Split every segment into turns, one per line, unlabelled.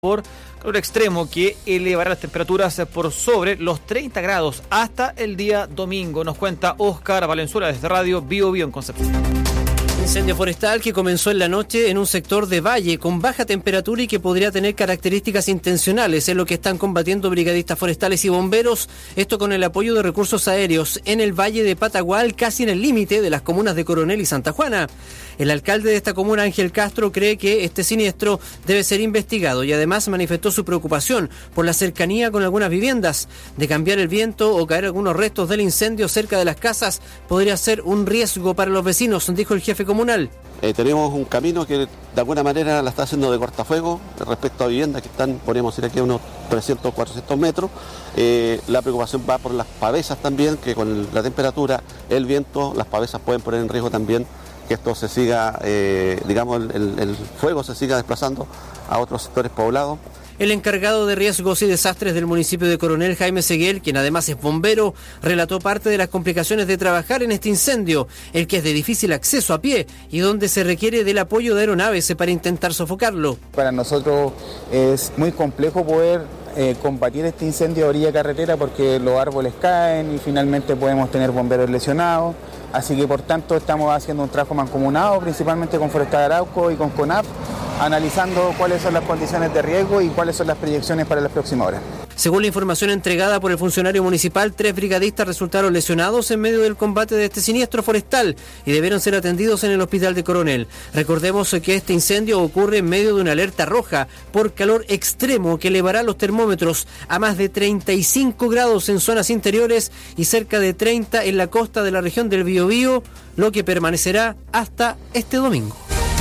por calor extremo que elevará las temperaturas por sobre los 30 grados hasta el día domingo. Nos cuenta Óscar Valenzuela desde Radio Bio Bio en Concepción.
Incendio forestal que comenzó en la noche en un sector de valle con baja temperatura y que podría tener características intencionales. Es lo que están combatiendo brigadistas forestales y bomberos. Esto con el apoyo de recursos aéreos en el valle de Patagual, casi en el límite de las comunas de Coronel y Santa Juana. El alcalde de esta comuna, Ángel Castro, cree que este siniestro debe ser investigado y además manifestó su preocupación por la cercanía con algunas viviendas. De cambiar el viento o caer algunos restos del incendio cerca de las casas podría ser un riesgo para los vecinos, dijo el jefe comunal.
Tenemos un camino que de alguna manera la está haciendo de cortafuego respecto a viviendas que están, podríamos decir aquí, a unos 300, 400 metros. La preocupación va por las pavesas también, que con la temperatura, el viento, las pavesas pueden poner en riesgo también que esto se siga, el fuego se siga desplazando a otros sectores poblados.
El encargado de riesgos y desastres del municipio de Coronel, Jaime Seguel, quien además es bombero, relató parte de las complicaciones de trabajar en este incendio, el que es de difícil acceso a pie y donde se requiere del apoyo de aeronaves para intentar sofocarlo.
Para nosotros es muy complejo poder combatir este incendio a orilla carretera porque los árboles caen y finalmente podemos tener bomberos lesionados. Así que por tanto estamos haciendo un trabajo mancomunado, principalmente con Forestal Arauco y con CONAF, analizando cuáles son las condiciones de riesgo y cuáles son las proyecciones para las próximas horas.
Según la información entregada por el funcionario municipal, 3 brigadistas resultaron lesionados en medio del combate de este siniestro forestal y debieron ser atendidos en el hospital de Coronel. Recordemos que este incendio ocurre en medio de una alerta roja por calor extremo que elevará los termómetros a más de 35 grados en zonas interiores y cerca de 30 en la costa de la región del Biobío, lo que permanecerá hasta este domingo.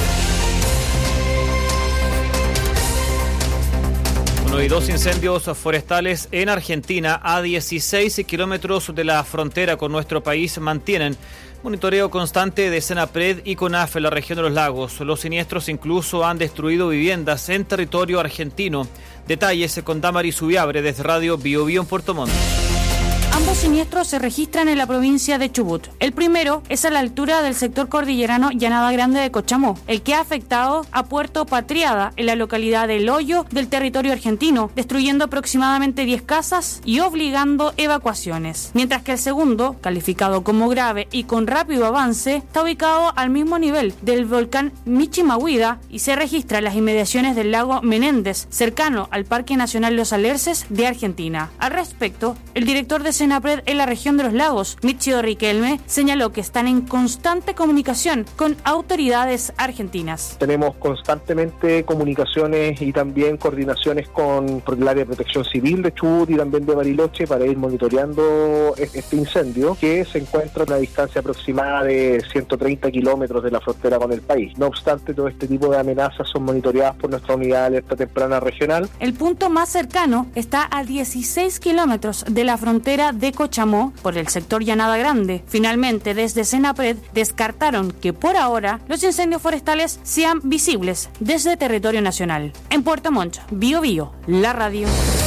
Y 2 incendios forestales en Argentina a 16 kilómetros de la frontera con nuestro país mantienen monitoreo constante de Senapred y CONAF en la región de los lagos. Los siniestros incluso han destruido viviendas en territorio argentino. Detalles con Damaris Subiabre desde Radio Bio Bio en Puerto Montt.
Ambos siniestros se registran en la provincia de Chubut. El primero es a la altura del sector cordillerano Llanada Grande de Cochamó, el que ha afectado a Puerto Patriada, en la localidad de El Hoyo del territorio argentino, destruyendo aproximadamente 10 casas y obligando evacuaciones. Mientras que el segundo, calificado como grave y con rápido avance, está ubicado al mismo nivel del volcán Michimahuida y se registra en las inmediaciones del lago Menéndez, cercano al Parque Nacional Los Alerces de Argentina. Al respecto, el director de Senapred en la región de los lagos, Michio Riquelme, señaló que están en constante comunicación con autoridades argentinas.
Tenemos constantemente comunicaciones y también coordinaciones con el área de protección civil de Chubut y también de Bariloche para ir monitoreando este incendio que se encuentra a una distancia aproximada de 130 kilómetros de la frontera con el país. No obstante, todo este tipo de amenazas son monitoreadas por nuestra unidad de alerta temprana regional.
El punto más cercano está a 16 kilómetros de la frontera de Cochamó por el sector Llanada Grande. Finalmente, desde Senapred descartaron que por ahora los incendios forestales sean visibles desde territorio nacional. En Puerto Montt, Bio Bio, la radio.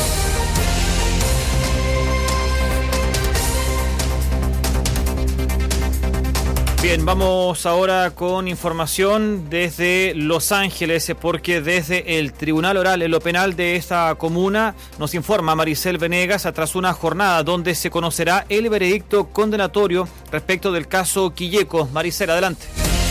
Bien, vamos ahora con información desde Los Ángeles, porque desde el Tribunal Oral en lo penal de esta comuna nos informa Maricel Venegas tras una jornada donde se conocerá el veredicto condenatorio respecto del caso Quilleco. Maricel, adelante.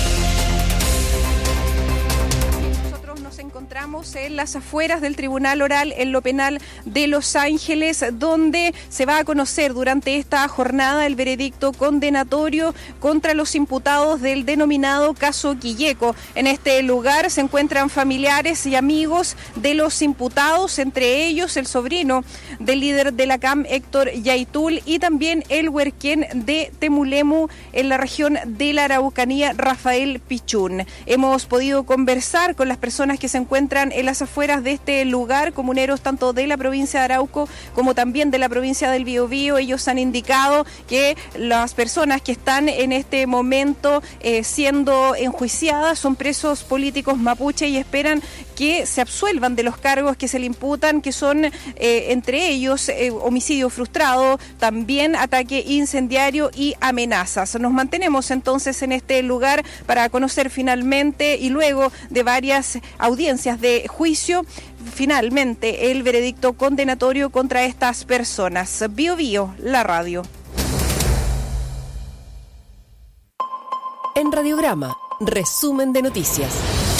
Encontramos en las afueras del Tribunal Oral en lo penal de Los Ángeles, donde se va a conocer durante esta jornada el veredicto condenatorio contra los imputados del denominado caso Quilleco. En este lugar se encuentran familiares y amigos de los imputados, entre ellos el sobrino del líder de la CAM, Héctor Yaitul, y también el huerquén de Temulemu en la región de la Araucanía, Rafael Pichún. Hemos podido conversar con las personas que se encuentran en las afueras de este lugar, comuneros tanto de la provincia de Arauco como también de la provincia del Biobío. Ellos han indicado que las personas que están en este momento siendo enjuiciadas son presos políticos mapuche y esperan que se absuelvan de los cargos que se le imputan, que son entre ellos homicidio frustrado, también ataque incendiario y amenazas. Nos mantenemos entonces en este lugar para conocer finalmente y luego de varias audiencias de juicio finalmente el veredicto condenatorio contra estas personas. Bio Bio, la radio.
En Radiograma, resumen de noticias.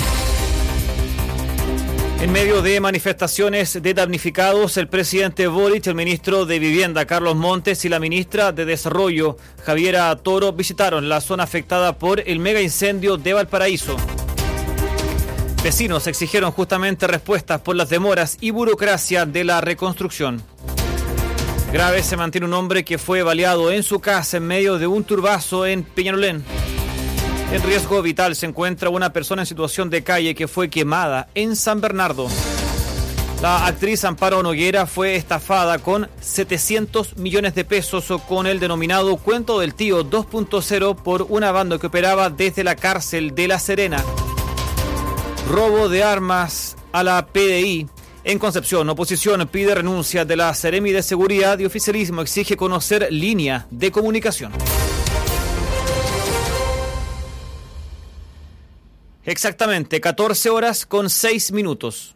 En medio de manifestaciones de damnificados, el presidente Boric, el ministro de Vivienda, Carlos Montes, y la ministra de Desarrollo, Javiera Toro, visitaron la zona afectada por el mega incendio de Valparaíso. Vecinos exigieron justamente respuestas por las demoras y burocracia de la reconstrucción. Grave se mantiene un hombre que fue baleado en su casa en medio de un turbazo en Peñalolén. En riesgo vital se encuentra una persona en situación de calle que fue quemada en San Bernardo. La actriz Amparo Noguera fue estafada con 700 millones de pesos con el denominado Cuento del Tío 2.0 por una banda que operaba desde la cárcel de La Serena. Robo de armas a la PDI. En Concepción, oposición pide renuncia de la Seremi de Seguridad y oficialismo exige conocer línea de comunicación. Exactamente, 14 horas con 6 minutos.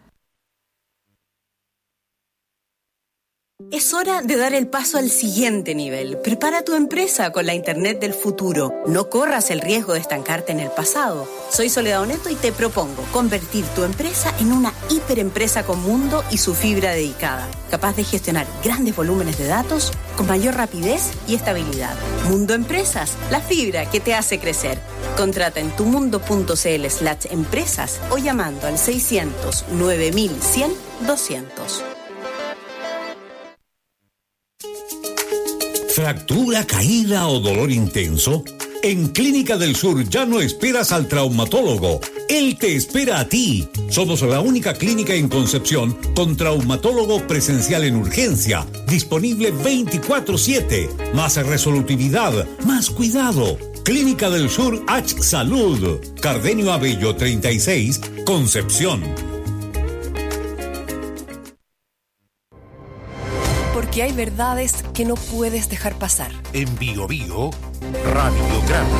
Es hora de dar el paso al siguiente nivel. Prepara tu empresa con la Internet del futuro. No corras el riesgo de estancarte en el pasado. Soy Soledad Oneto y te propongo convertir tu empresa en una hiperempresa con Mundo y su fibra dedicada, capaz de gestionar grandes volúmenes de datos con mayor rapidez y estabilidad. Mundo Empresas, la fibra que te hace crecer. Contrata en tumundo.cl/empresas o llamando al 600 9100 200.
¿Fractura, caída o dolor intenso? En Clínica del Sur ya no esperas al traumatólogo. Él te espera a ti. Somos la única clínica en Concepción con traumatólogo presencial en urgencia, disponible 24/7. Más resolutividad, más cuidado. Clínica del Sur H Salud. Cardenio Abello 36, Concepción.
Porque hay verdades que no puedes dejar pasar.
En Bio Bio, Radiograma.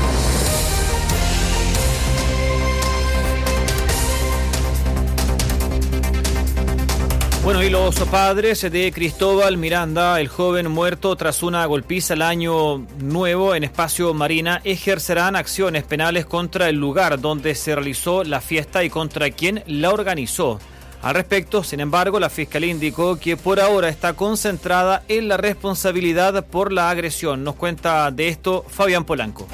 Bueno, y los padres de Cristóbal Miranda, el joven muerto tras una golpiza el año nuevo en Espacio Marina, ejercerán acciones penales contra el lugar donde se realizó la fiesta y contra quien la organizó. Al respecto, sin embargo, la Fiscalía indicó que por ahora está concentrada en la responsabilidad por la agresión. Nos cuenta de esto Fabián Polanco.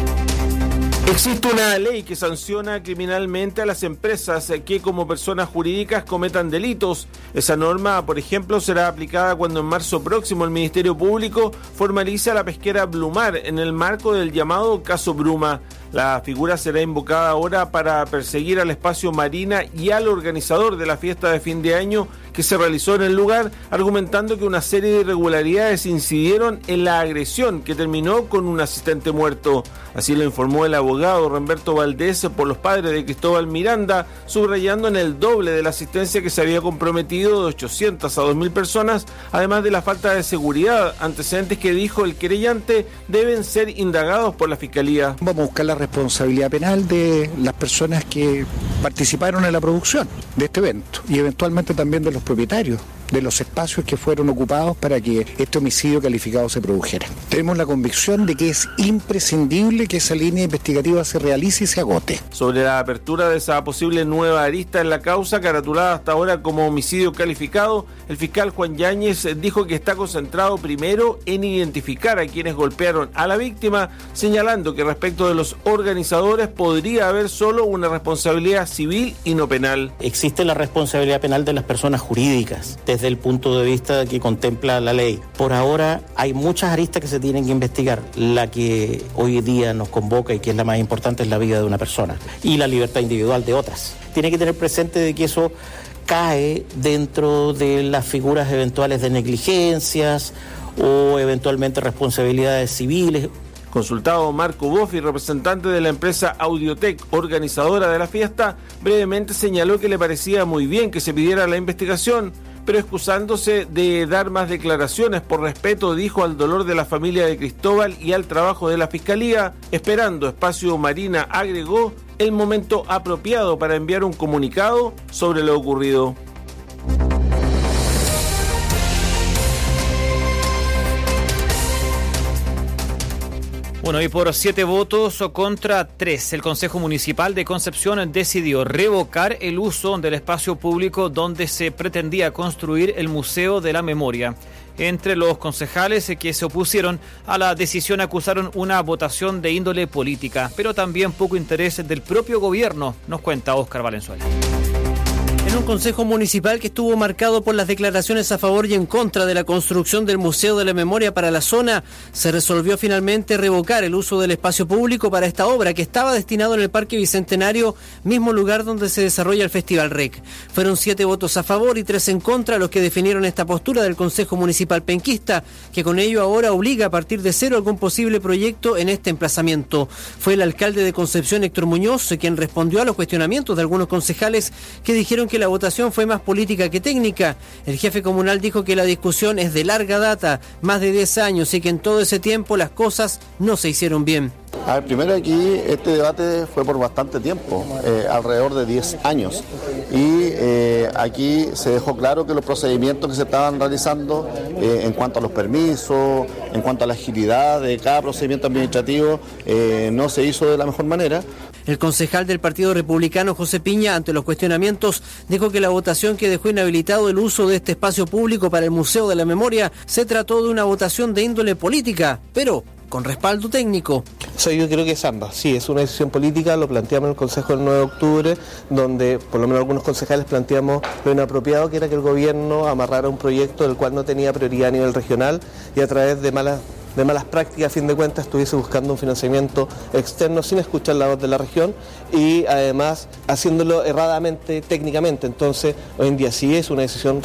Existe una ley que sanciona criminalmente a las empresas que como personas jurídicas cometan delitos. Esa norma, por ejemplo, será aplicada cuando en marzo próximo el Ministerio Público formalice a la pesquera Blumar en el marco del llamado caso Bruma. La figura será invocada ahora para perseguir al Espacio Marina y al organizador de la fiesta de fin de año que se realizó en el lugar, argumentando que una serie de irregularidades incidieron en la agresión que terminó con un asistente muerto. Así lo informó el abogado Remberto Valdés por los padres de Cristóbal Miranda, subrayando en el doble de la asistencia que se había comprometido de 800 a 2.000 personas, además de la falta de seguridad, antecedentes que dijo el querellante deben ser indagados por la Fiscalía.
Vamos a buscar la responsabilidad penal de las personas que participaron en la producción de este evento y eventualmente también de los propietarios de los espacios que fueron ocupados para que este homicidio calificado se produjera. Tenemos la convicción de que es imprescindible que esa línea investigativa se realice y se agote.
Sobre la apertura de esa posible nueva arista en la causa, caratulada hasta ahora como homicidio calificado, el fiscal Juan Yáñez dijo que está concentrado primero en identificar a quienes golpearon a la víctima, señalando que respecto de los organizadores podría haber solo una responsabilidad civil y no penal.
Existe la responsabilidad penal de las personas jurídicas, desde el punto de vista que contempla la ley. Por ahora hay muchas aristas que se tienen que investigar. La que hoy día nos convoca y que es la más importante es la vida de una persona y la libertad individual de otras. Tiene que tener presente de que eso cae dentro de las figuras eventuales de negligencias o eventualmente responsabilidades civiles.
Consultado Marco Boffi, representante de la empresa Audiotech, organizadora de la fiesta, brevemente señaló que le parecía muy bien que se pidiera la investigación, pero excusándose de dar más declaraciones por respeto, dijo, al dolor de la familia de Cristóbal y al trabajo de la Fiscalía, esperando Espacio Marina, agregó, el momento apropiado para enviar un comunicado sobre lo ocurrido.
Bueno, y por 7 votos contra 3, el Consejo Municipal de Concepción decidió revocar el uso del espacio público donde se pretendía construir el Museo de la Memoria. Entre los concejales que se opusieron a la decisión acusaron una votación de índole política, pero también poco interés del propio gobierno, nos cuenta Óscar Valenzuela.
En un consejo municipal que estuvo marcado por las declaraciones a favor y en contra de la construcción del Museo de la Memoria para la zona, se resolvió finalmente revocar el uso del espacio público para esta obra que estaba destinado en el Parque Bicentenario, mismo lugar donde se desarrolla el Festival REC. Fueron 7 votos a favor y 3 en contra los que definieron esta postura del Consejo Municipal penquista, que con ello ahora obliga a partir de cero algún posible proyecto en este emplazamiento. Fue el alcalde de Concepción, Héctor Muñoz, quien respondió a los cuestionamientos de algunos concejales que dijeron que la votación fue más política que técnica. El jefe comunal dijo que la discusión es de larga data, más de 10 años, y que en todo ese tiempo las cosas no se hicieron bien.
A ver, primero aquí este debate fue por bastante tiempo, alrededor de 10 años, y aquí se dejó claro que los procedimientos que se estaban realizando en cuanto a los permisos, en cuanto a la agilidad de cada procedimiento administrativo, no se hizo de la mejor manera.
El concejal del Partido Republicano, José Piña, ante los cuestionamientos, dijo que la votación que dejó inhabilitado el uso de este espacio público para el Museo de la Memoria se trató de una votación de índole política, pero con respaldo técnico.
Yo creo que es ambas, sí, es una decisión política, lo planteamos en el Consejo del 9 de octubre, donde por lo menos algunos concejales planteamos lo inapropiado que era que el gobierno amarrara un proyecto del cual no tenía prioridad a nivel regional y a través de malas prácticas, a fin de cuentas, estuviese buscando un financiamiento externo sin escuchar la voz de la región y además haciéndolo erradamente técnicamente. Entonces, hoy en día sí es una decisión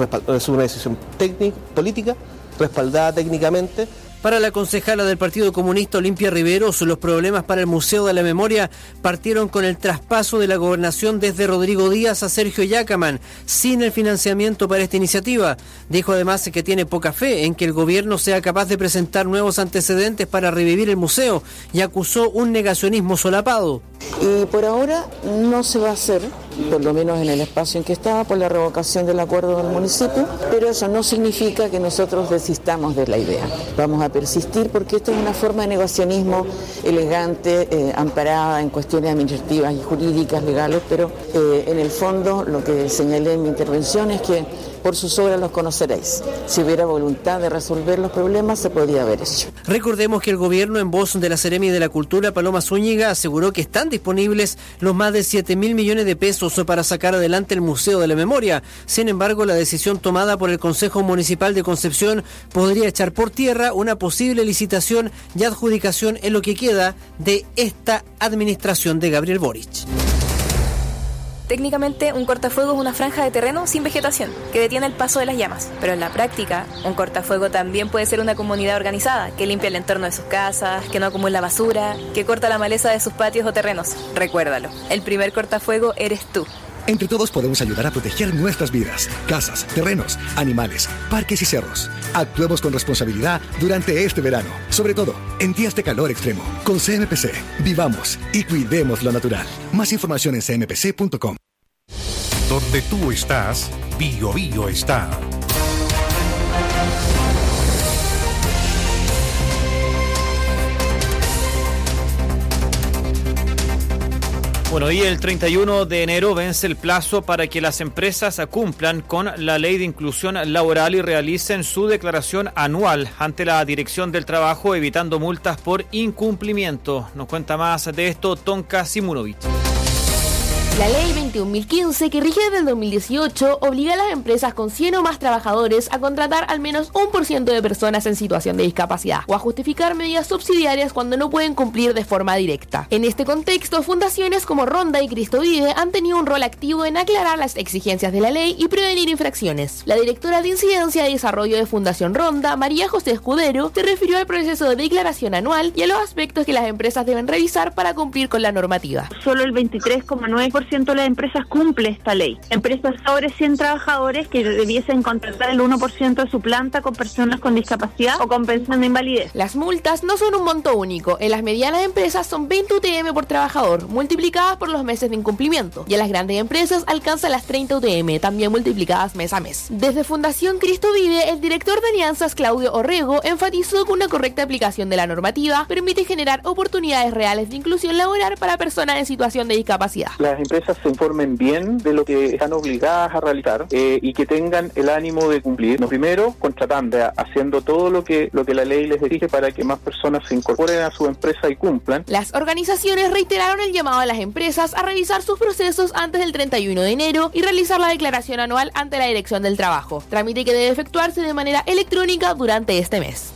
política, respaldada técnicamente.
Para la concejala del Partido Comunista Olimpia Riveros, los problemas para el Museo de la Memoria partieron con el traspaso de la gobernación desde Rodrigo Díaz a Sergio Yacaman, sin el financiamiento para esta iniciativa. Dijo además que tiene poca fe en que el gobierno sea capaz de presentar nuevos antecedentes para revivir el museo y acusó un negacionismo solapado.
Y por ahora no se va a hacer, por lo menos en el espacio en que estaba, por la revocación del acuerdo del municipio, pero eso no significa que nosotros desistamos de la idea. Vamos a persistir porque esto es una forma de negacionismo elegante, amparada en cuestiones administrativas y jurídicas, legales, pero en el fondo lo que señalé en mi intervención es que por sus obras los conoceréis. Si hubiera voluntad de resolver los problemas, se podía haber hecho.
Recordemos que el gobierno, en voz de la Seremi de la Cultura, Paloma Zúñiga, aseguró que están disponibles los más de 7.000 millones de pesos para sacar adelante el Museo de la Memoria. Sin embargo, la decisión tomada por el Consejo Municipal de Concepción podría echar por tierra una posible licitación y adjudicación en lo que queda de esta administración de Gabriel Boric.
Técnicamente, un cortafuego es una franja de terreno sin vegetación que detiene el paso de las llamas. Pero en la práctica, un cortafuego también puede ser una comunidad organizada que limpia el entorno de sus casas, que no acumula basura, que corta la maleza de sus patios o terrenos. Recuérdalo, el primer cortafuego eres tú.
Entre todos podemos ayudar a proteger nuestras vidas, casas, terrenos, animales, parques y cerros. Actuemos con responsabilidad durante este verano, sobre todo en días de calor extremo. Con CMPC, vivamos y cuidemos lo natural. Más información en cmpc.com.
Donde tú estás, BioBio está.
Bueno, y el 31 de enero vence el plazo para que las empresas cumplan con la Ley de Inclusión Laboral y realicen su declaración anual ante la Dirección del Trabajo, evitando multas por incumplimiento. Nos cuenta más de esto Tonka Simunovic.
La ley 21.015, que rige desde el 2018, obliga a las empresas con 100 o más trabajadores a contratar al menos 1% de personas en situación de discapacidad o a justificar medidas subsidiarias cuando no pueden cumplir de forma directa. En este contexto, fundaciones como Ronda y Cristo Vive han tenido un rol activo en aclarar las exigencias de la ley y prevenir infracciones. La directora de Incidencia y Desarrollo de Fundación Ronda, María José Escudero, se refirió al proceso de declaración anual y a los aspectos que las empresas deben revisar para cumplir con la normativa.
Solo el 23,9% 90% de las empresas cumple esta ley. Empresas sobre 100 trabajadores que debiesen contratar el 1% de su planta con personas con discapacidad o con pensión de invalidez.
Las multas no son un monto único. En las medianas empresas son 20 UTM por trabajador, multiplicadas por los meses de incumplimiento. Y en las grandes empresas alcanza las 30 UTM, también multiplicadas mes a mes. Desde Fundación Cristo Vive, el director de Alianzas, Claudio Orrego, enfatizó que una correcta aplicación de la normativa permite generar oportunidades reales de inclusión laboral para personas en situación de discapacidad.
Las empresas se informen bien de lo que están obligadas a realizar y que tengan el ánimo de cumplir. Lo primero, contratando, haciendo todo lo que la ley les exige para que más personas se incorporen a su empresa y cumplan.
Las organizaciones reiteraron el llamado a las empresas a revisar sus procesos antes del 31 de enero y realizar la declaración anual ante la Dirección del Trabajo, trámite que debe efectuarse de manera electrónica durante este mes.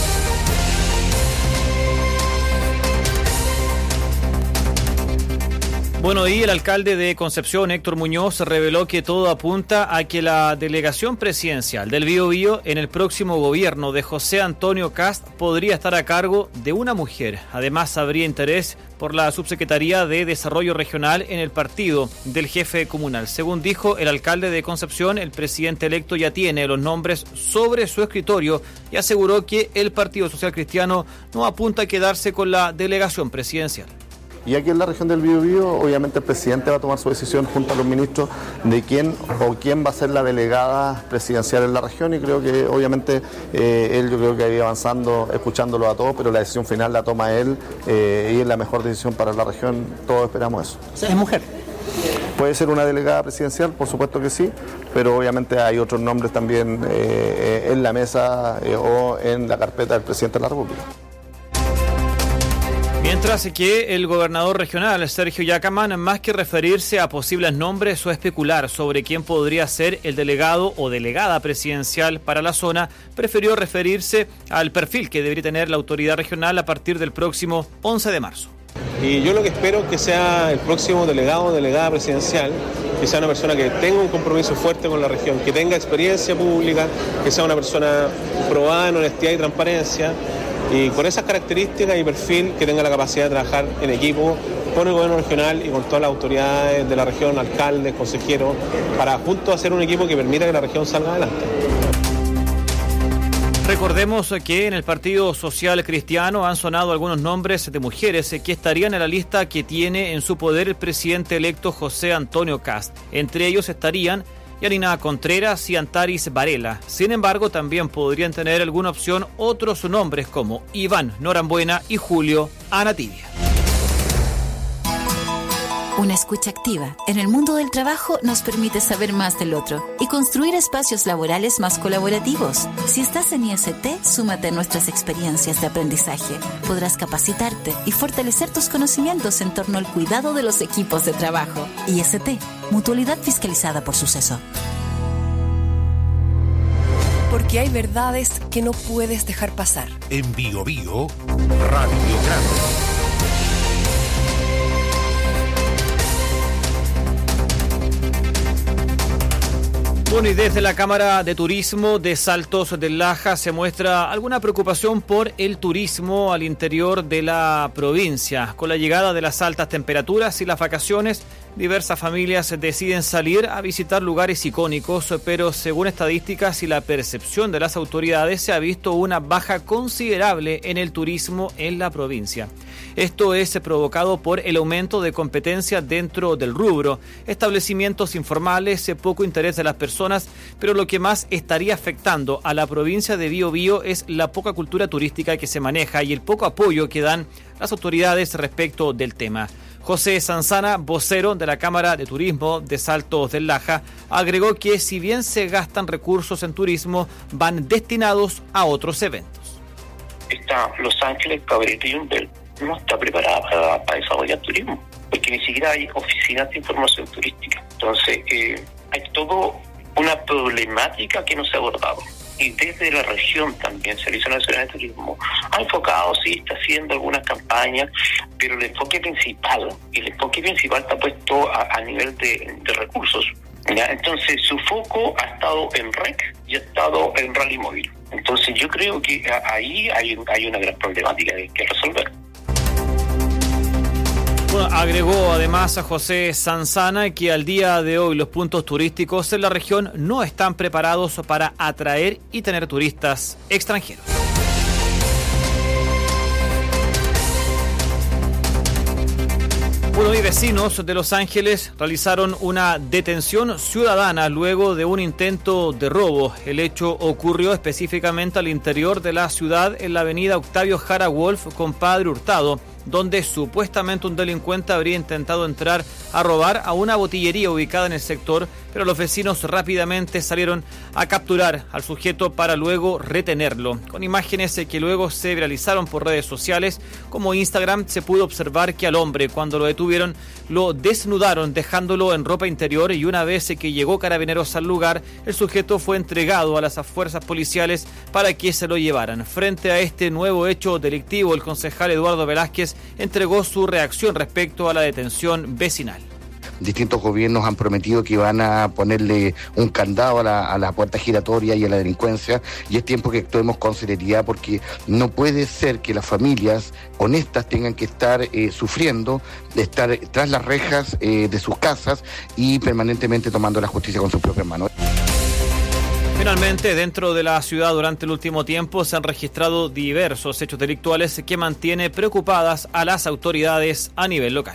Bueno, y el alcalde de Concepción, Héctor Muñoz, reveló que todo apunta a que la delegación presidencial del Biobío en el próximo gobierno de José Antonio Kast podría estar a cargo de una mujer. Además, habría interés por la Subsecretaría de Desarrollo Regional en el partido del jefe comunal. Según dijo el alcalde de Concepción, el presidente electo ya tiene los nombres sobre su escritorio y aseguró que el Partido Social Cristiano no apunta a quedarse con la delegación presidencial.
Y aquí en la región del Biobío, obviamente el presidente va a tomar su decisión junto a los ministros de quién va a ser la delegada presidencial en la región, y creo que obviamente yo creo que ha ido avanzando, escuchándolo a todos, pero la decisión final la toma él y es la mejor decisión para la región, todos esperamos eso.
O sea, ¿es mujer?
Puede ser una delegada presidencial, por supuesto que sí, pero obviamente hay otros nombres también en la mesa o en la carpeta del presidente de la República.
Mientras que el gobernador regional, Sergio Yacamán, más que referirse a posibles nombres o especular sobre quién podría ser el delegado o delegada presidencial para la zona, prefirió referirse al perfil que debería tener la autoridad regional a partir del próximo 11 de marzo.
Y yo lo que espero es que sea el próximo delegado o delegada presidencial, que sea una persona que tenga un compromiso fuerte con la región, que tenga experiencia pública, que sea una persona probada en honestidad y transparencia, y con esas características y perfil que tenga la capacidad de trabajar en equipo con el gobierno regional y con todas las autoridades de la región, alcaldes, consejeros, para juntos hacer un equipo que permita que la región salga adelante.
Recordemos que en el Partido Social Cristiano han sonado algunos nombres de mujeres que estarían en la lista que tiene en su poder el presidente electo José Antonio Kast. Entre ellos estarían Yanina Contreras y Antaris Varela. Sin embargo, también podrían tener alguna opción otros nombres como Iván Norambuena y Julio Anatibia.
Una escucha activa en el mundo del trabajo nos permite saber más del otro y construir espacios laborales más colaborativos. Si estás en IST, súmate a nuestras experiencias de aprendizaje. Podrás capacitarte y fortalecer tus conocimientos en torno al cuidado de los equipos de trabajo. IST, Mutualidad Fiscalizada por Suceso.
Porque hay verdades que no puedes dejar pasar.
En Biobío, Radio Grande.
Bueno, y desde la Cámara de Turismo de Saltos del Laja se muestra alguna preocupación por el turismo al interior de la provincia. Con la llegada de las altas temperaturas y las vacaciones, diversas familias deciden salir a visitar lugares icónicos, pero según estadísticas y la percepción de las autoridades, se ha visto una baja considerable en el turismo en la provincia. Esto es provocado por el aumento de competencia dentro del rubro, establecimientos informales, poco interés de las personas, pero lo que más estaría afectando a la provincia de Biobío es la poca cultura turística que se maneja y el poco apoyo que dan las autoridades respecto del tema. José Sanzana, vocero de la Cámara de Turismo de Saltos del Laja, agregó que si bien se gastan recursos en turismo, van destinados a otros eventos.
Está Los Ángeles, Cabrera y Umbel no está preparada para desarrollar turismo, porque ni siquiera hay oficinas de información turística. Entonces, hay todo una problemática que no se ha abordado. Y desde la región también, Servicio Nacional de Turismo ha enfocado, sí, está haciendo algunas campañas, pero el enfoque principal está puesto a nivel de recursos. ¿Ya? Entonces su foco ha estado en REC y ha estado en Rally Móvil. Entonces yo creo que ahí hay una gran problemática que resolver.
Bueno, agregó además a José Sanzana que al día de hoy los puntos turísticos en la región no están preparados para atraer y tener turistas extranjeros. Bueno, y vecinos de Los Ángeles realizaron una detención ciudadana luego de un intento de robo. El hecho ocurrió específicamente al interior de la ciudad en la avenida Octavio Jara Wolf con Padre Hurtado, donde supuestamente un delincuente habría intentado entrar a robar a una botillería ubicada en el sector, pero los vecinos rápidamente salieron a capturar al sujeto para luego retenerlo. Con imágenes que luego se viralizaron por redes sociales como Instagram, se pudo observar que al hombre, cuando lo detuvieron, lo desnudaron dejándolo en ropa interior, y una vez que llegó Carabineros al lugar, el sujeto fue entregado a las fuerzas policiales para que se lo llevaran. Frente a este nuevo hecho delictivo, el concejal Eduardo Velázquez entregó su reacción respecto a la detención vecinal.
Distintos gobiernos han prometido que iban a ponerle un candado a la puerta giratoria y a la delincuencia, y es tiempo que actuemos con seriedad, porque no puede ser que las familias honestas tengan que estar sufriendo, de estar tras las rejas de sus casas y permanentemente tomando la justicia con sus propias manos.
Finalmente, dentro de la ciudad durante el último tiempo se han registrado diversos hechos delictuales que mantiene preocupadas a las autoridades a nivel local.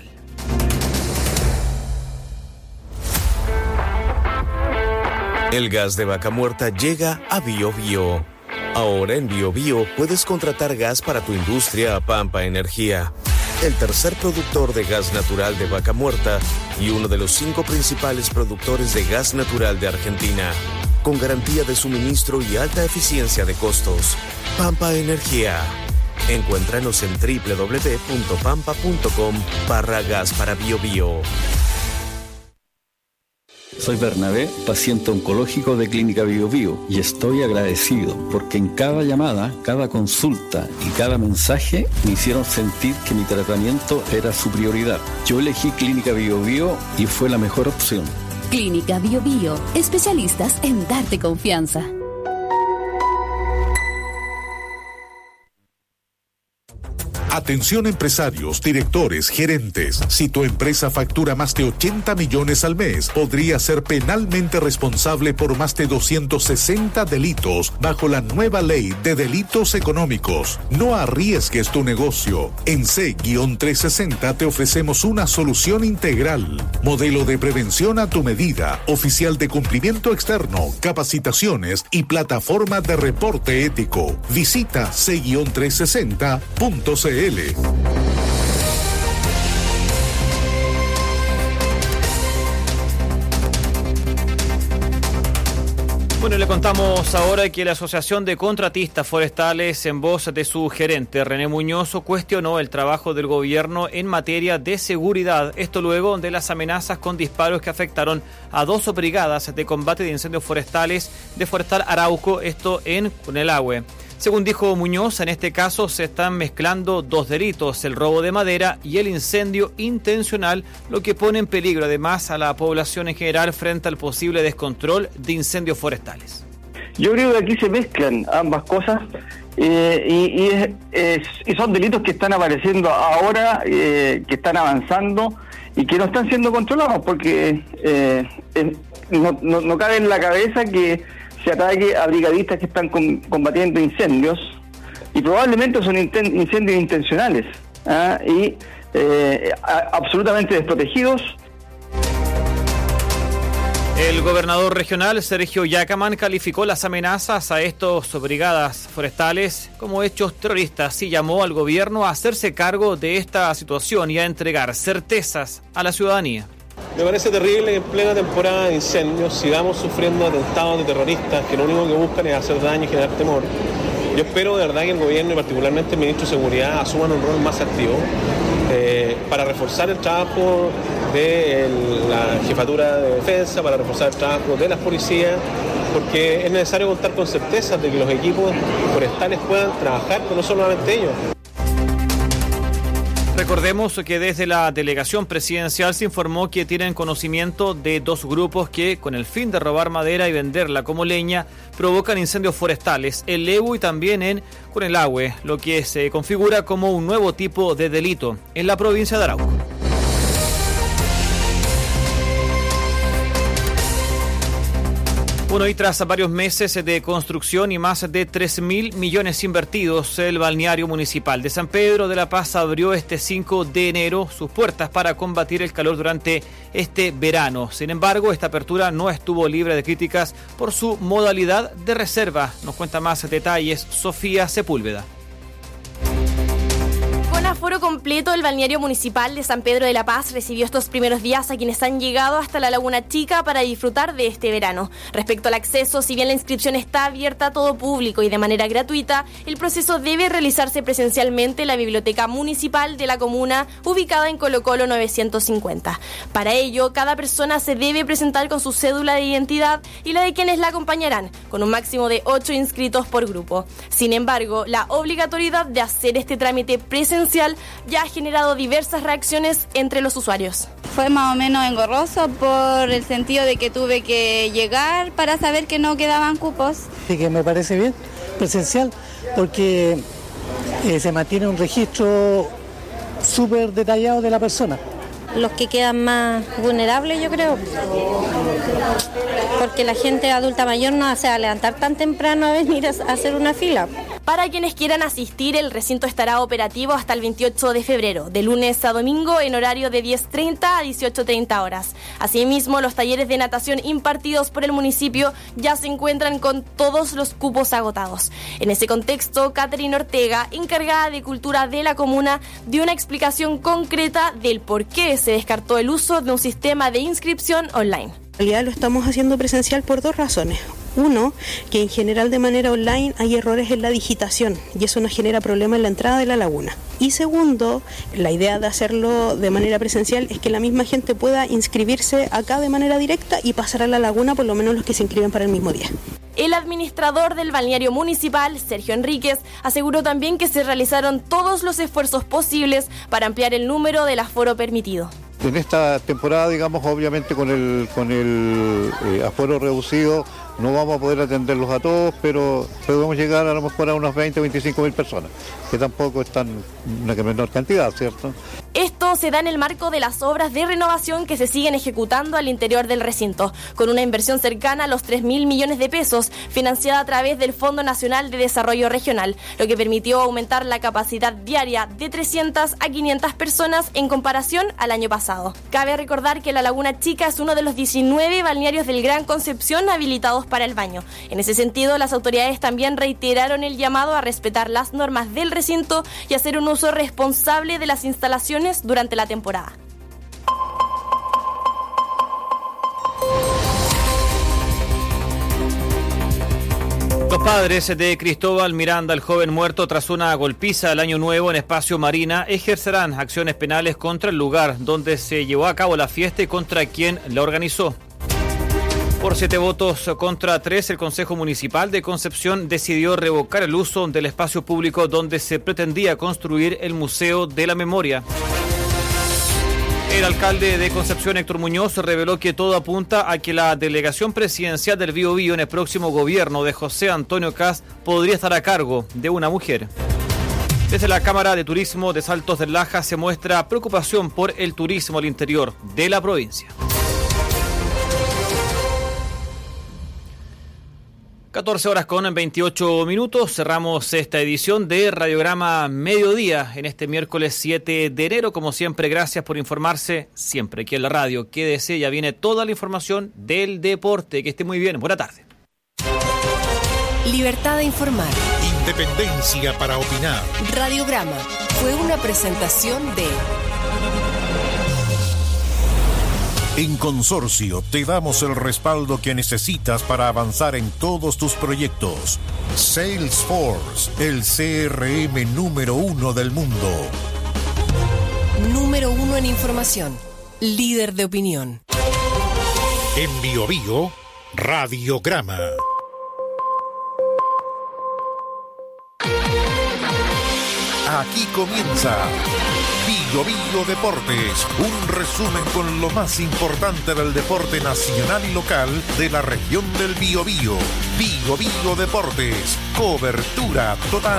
El gas de vaca muerta llega a BioBio. Ahora en BioBio puedes contratar gas para tu industria a Pampa Energía, el tercer productor de gas natural de vaca muerta y uno de los 5 principales productores de gas natural de Argentina, con garantía de suministro y alta eficiencia de costos. Pampa Energía. Encuéntranos en www.pampa.com/gas para BioBio.
Soy Bernabé, paciente oncológico de Clínica BioBio, y estoy agradecido porque en cada llamada, cada consulta y cada mensaje me hicieron sentir que mi tratamiento era su prioridad. Yo elegí Clínica BioBio y fue la mejor opción.
Clínica BioBio, especialistas en darte confianza.
Atención empresarios, directores, gerentes. Si tu empresa factura más de 80 millones al mes, podría ser penalmente responsable por más de 260 delitos bajo la nueva ley de delitos económicos. No arriesgues tu negocio. En C-360 te ofrecemos una solución integral. Modelo de prevención a tu medida, oficial de cumplimiento externo, capacitaciones y plataforma de reporte ético. Visita C-360.cl.
Bueno, le contamos ahora que la Asociación de Contratistas Forestales, en voz de su gerente René Muñoz, cuestionó el trabajo del gobierno en materia de seguridad. Esto luego de las amenazas con disparos que afectaron a 2 brigadas de combate de incendios forestales de Forestal Arauco, esto en Cunelahue. Según dijo Muñoz, en este caso se están mezclando 2 delitos, el robo de madera y el incendio intencional, lo que pone en peligro además a la población en general frente al posible descontrol de incendios forestales.
Yo creo que aquí se mezclan ambas cosas y son delitos que están apareciendo ahora, que están avanzando y que no están siendo controlados, porque no cabe en la cabeza que se ataque a brigadistas que están combatiendo incendios, y probablemente son incendios intencionales y absolutamente desprotegidos.
El gobernador regional Sergio Yacaman calificó las amenazas a estos brigadas forestales como hechos terroristas y llamó al gobierno a hacerse cargo de esta situación y a entregar certezas a la ciudadanía.
Me parece terrible que en plena temporada de incendios sigamos sufriendo atentados de terroristas que lo único que buscan es hacer daño y generar temor. Yo espero de verdad que el gobierno y particularmente el ministro de Seguridad asuman un rol más activo para reforzar el trabajo de la jefatura de defensa, para reforzar el trabajo de las policías, porque es necesario contar con certezas de que los equipos forestales puedan trabajar, pero no solamente ellos.
Recordemos que desde la delegación presidencial se informó que tienen conocimiento de 2 grupos que, con el fin de robar madera y venderla como leña, provocan incendios forestales en Lebu y también en Cunelahue, lo que se configura como un nuevo tipo de delito en la provincia de Arauco. Bueno, y tras varios meses de construcción y más de 3.000 millones invertidos, el balneario municipal de San Pedro de la Paz abrió este 5 de enero sus puertas para combatir el calor durante este verano. Sin embargo, esta apertura no estuvo libre de críticas por su modalidad de reserva. Nos cuenta más detalles Sofía Sepúlveda.
Con aforo completo, el balneario municipal de San Pedro de la Paz recibió estos primeros días a quienes han llegado hasta la Laguna Chica para disfrutar de este verano. Respecto al acceso, si bien la inscripción está abierta a todo público y de manera gratuita, el proceso debe realizarse presencialmente en la biblioteca municipal de la comuna, ubicada en Colo Colo 950. Para ello, cada persona se debe presentar con su cédula de identidad y la de quienes la acompañarán, con un máximo de 8 inscritos por grupo. Sin embargo, la obligatoriedad de hacer este trámite presencial ya ha generado diversas reacciones entre los usuarios.
Fue más o menos engorroso por el sentido de que tuve que llegar para saber que no quedaban cupos.
Sí, que me parece bien presencial porque se mantiene un registro súper detallado de la persona.
Los que quedan más vulnerables, yo creo, porque la gente adulta mayor no se va a levantar tan temprano a venir a hacer una fila.
Para quienes quieran asistir, el recinto estará operativo hasta el 28 de febrero, de lunes a domingo en horario de 10:30 a 18:30 horas. Asimismo, los talleres de natación impartidos por el municipio ya se encuentran con todos los cupos agotados. En ese contexto, Catherine Ortega, encargada de Cultura de la comuna, dio una explicación concreta del por qué se descartó el uso de un sistema de inscripción online.
En realidad lo estamos haciendo presencial por dos razones. Uno, que en general de manera online hay errores en la digitación y eso nos genera problemas en la entrada de la laguna. Y segundo, la idea de hacerlo de manera presencial es que la misma gente pueda inscribirse acá de manera directa y pasar a la laguna, por lo menos los que se inscriben para el mismo día.
El administrador del balneario municipal, Sergio Enríquez, aseguró también que se realizaron todos los esfuerzos posibles para ampliar el número del aforo permitido.
En esta temporada, digamos, obviamente con el aforo reducido no vamos a poder atenderlos a todos, pero podemos llegar a lo mejor a unas 20 o 25 mil personas, que tampoco es una menor cantidad, ¿cierto?
Esto se da en el marco de las obras de renovación que se siguen ejecutando al interior del recinto, con una inversión cercana a los 3.000 millones de pesos, financiada a través del Fondo Nacional de Desarrollo Regional, lo que permitió aumentar la capacidad diaria de 300 a 500 personas en comparación al año pasado. Cabe recordar que la Laguna Chica es uno de los 19 balnearios del Gran Concepción habilitados para el baño. En ese sentido, las autoridades también reiteraron el llamado a respetar las normas del recinto y hacer un uso responsable de las instalaciones durante la temporada.
Los padres de Cristóbal Miranda, el joven muerto tras una golpiza el año nuevo en Espacio Marina, ejercerán acciones penales contra el lugar donde se llevó a cabo la fiesta y contra quien la organizó. Por 7 votos contra 3, el Consejo Municipal de Concepción decidió revocar el uso del espacio público donde se pretendía construir el Museo de la Memoria. El alcalde de Concepción, Héctor Muñoz, reveló que todo apunta a que la delegación presidencial del Biobío en el próximo gobierno de José Antonio Kast podría estar a cargo de una mujer. Desde la Cámara de Turismo de Saltos del Laja se muestra preocupación por el turismo al interior de la provincia. 14 horas con 28 minutos, cerramos esta edición de Radiograma Mediodía en este miércoles 7 de enero. Como siempre, gracias por informarse siempre aquí en la radio. Quédese, ya viene toda la información del deporte. Que esté muy bien, buena tarde.
Libertad de informar.
Independencia para opinar.
Radiograma fue una presentación de...
En Consorcio te damos el respaldo que necesitas para avanzar en todos tus proyectos. Salesforce, el CRM número 1 del mundo.
Número 1 en información. Líder de opinión.
En Biobío, Radiograma. Aquí comienza Biobío Deportes, un resumen con lo más importante del deporte nacional y local de la región del Biobío. Biobío Deportes, cobertura total.